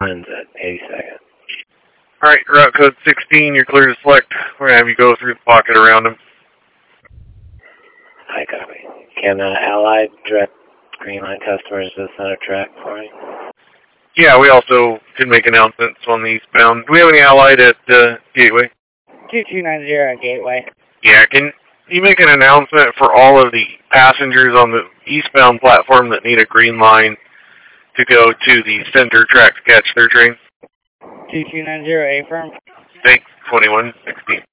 Lines at 82nd. Alright, route code 16, you're clear to select. We're going to have you go through the pocket around him. I copy. Can Allied direct Green Line customers to the center track for me? Yeah, we also can make announcements on the eastbound. Do we have any Allied at Gateway? 2290 at Gateway. Yeah, can you make an announcement for all of the passengers on the eastbound platform that need a Green Line to go to the center track to catch their train? 2290 A-firm. Thanks, 2116.